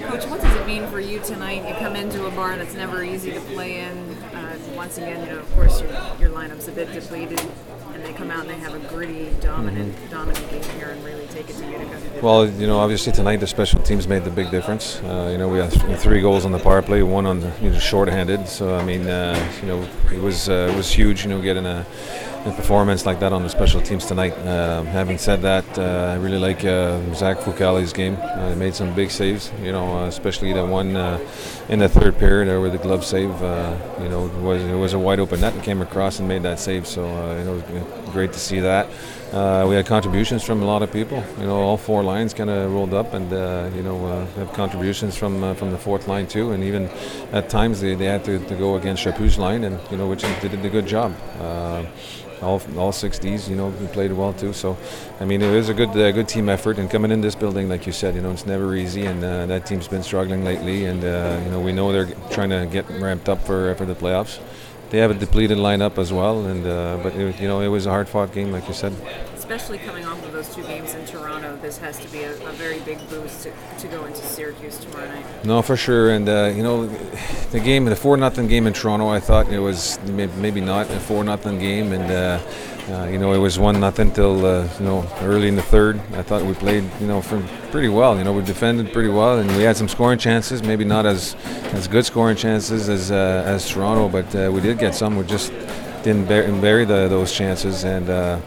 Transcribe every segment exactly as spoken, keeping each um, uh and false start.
Coach, what does it mean for you tonight? You come into a bar that's never easy to play in. Uh, once again, you know, of course, your, your lineup's a bit depleted, and they come out and they have a gritty, dominant, mm-hmm. dominant game here and really take it to Utica. Well, you know, obviously tonight the special teams made the big difference. Uh, you know, we had th- three goals on the power play, one on the you know, short-handed. So I mean, uh, you know, it was uh, it was huge. You know, getting a, a performance like that on the special teams tonight. Uh, having said that, uh, I really like uh, Zach Fucale's game. Uh, he made some big saves. You know, uh, especially the one uh, in the third period there with the glove save. Uh, you know, it was it was a wide open net and came across and made that save. So uh, you know, it was great to see that. Uh, we had contributions from a lot of people. You know, all four lines kind of rolled up, and uh, you know, uh, have contributions from uh, from the fourth line too. And even at times they, they had to, to go against Chaput's line, and you know, which they did a good job. Uh, all all six Ds, you know, we played well too. So, I mean, it was a good uh, good team effort. And coming in this building, like you said, you know, it's never easy, and uh, that team's been struggling lately. And uh, you know, we know they're trying to get ramped up for for the playoffs. They have a depleted lineup as well, and uh, but it, you know, it was a hard-fought game, like you said. Especially coming off of those two games in Toronto, this has to be a, a very big boost to, to go into Syracuse tomorrow night. No, for sure, and uh, you know, the game, the four nothing game in Toronto, I thought it was maybe not a four nothing game, and uh, uh, you know, it was one nothing till uh, you know, early in the third. I thought we played, you know, from pretty well. You know, we defended pretty well, and we had some scoring chances. Maybe not as as good scoring chances as uh, as Toronto, but uh, we did get some. We just didn't bury, bury the, those chances, and. Uh,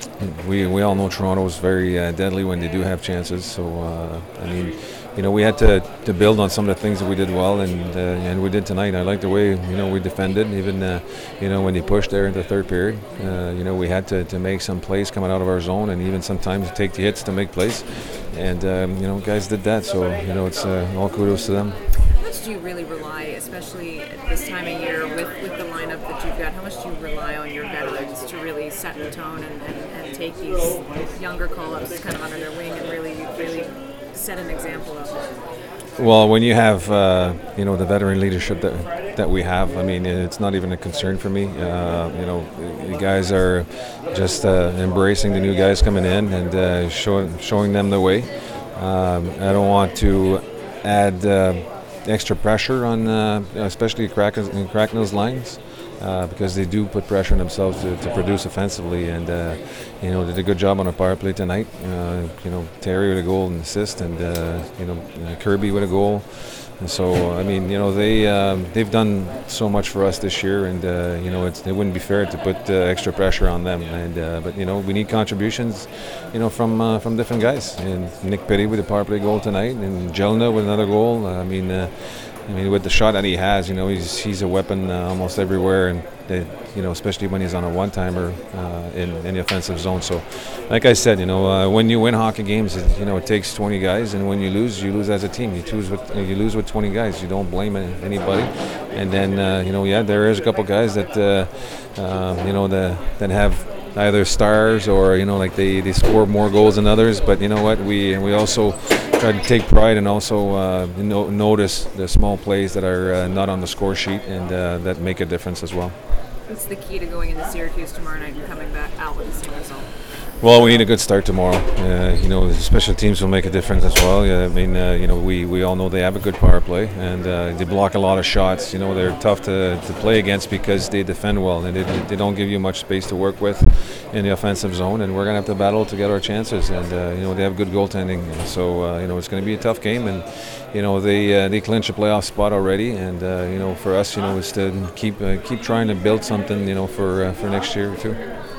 We we all know Toronto is very uh, deadly when they do have chances. So uh, I mean, you know, we had to, to build on some of the things that we did well, and uh, and we did tonight. I like the way you know we defended, even uh, you know when they pushed there in the third period. Uh, you know, we had to, to make some plays coming out of our zone, and even sometimes take the hits to make plays. And um, you know, guys did that. So you know, it's uh, all kudos to them. How much do you really rely, especially at this time of year with, with the lineup that you've got, how much do you rely on your veterans to really set the tone and, and, and take these younger call-ups kind of under their wing and really really set an example of it? Well, when you have uh, you know the veteran leadership that that we have, I mean, it's not even a concern for me. Uh, you know, you guys are just uh, embracing the new guys coming in and uh, showing showing them the way. Um, I don't want to add uh, extra pressure on, uh, especially Cracknell's lines. Uh, because they do put pressure on themselves to, to produce offensively, and uh, you know, did a good job on a power play tonight. Uh, you know, Terry with a goal and assist, and uh, you know, uh, Kirby with a goal. And so, I mean, you know, they um, they've done so much for us this year, and uh, you know, it's, it wouldn't be fair to put uh, extra pressure on them. And uh, but you know, we need contributions, you know, from uh, from different guys. And Nick Petty with a power play goal tonight, and Jelna with another goal. I mean. Uh, I mean, with the shot that he has, you know, he's he's a weapon uh, almost everywhere, and they, you know, especially when he's on a one-timer uh, in, in the offensive zone. So, like I said, you know, uh, when you win hockey games, it, you know, it takes twenty guys, and when you lose, you lose as a team. You lose with you lose with twenty guys. You don't blame anybody. And then, uh, you know, yeah, there is a couple guys that, uh, uh, you know, the, that have either stars or you know, like they, they score more goals than others. But you know what, we we also try to take pride and also uh, no, notice the small plays that are uh, not on the score sheet and uh, that make a difference as well. What's the key to going into Syracuse tomorrow night and coming back out with the same result? Well, we need a good start tomorrow. Uh, you know, the special teams will make a difference as well. Yeah, I mean, uh, you know, we, we all know they have a good power play, and uh, they block a lot of shots. You know, they're tough to, to play against because they defend well, and they, they don't give you much space to work with in the offensive zone. And we're gonna have to battle to get our chances. And uh, you know, they have good goaltending, so uh, you know, it's going to be a tough game. And you know, they uh, they clinch a playoff spot already. And uh, you know, for us, you know, it's to keep uh, keep trying to build something, you know, for uh, for next year too.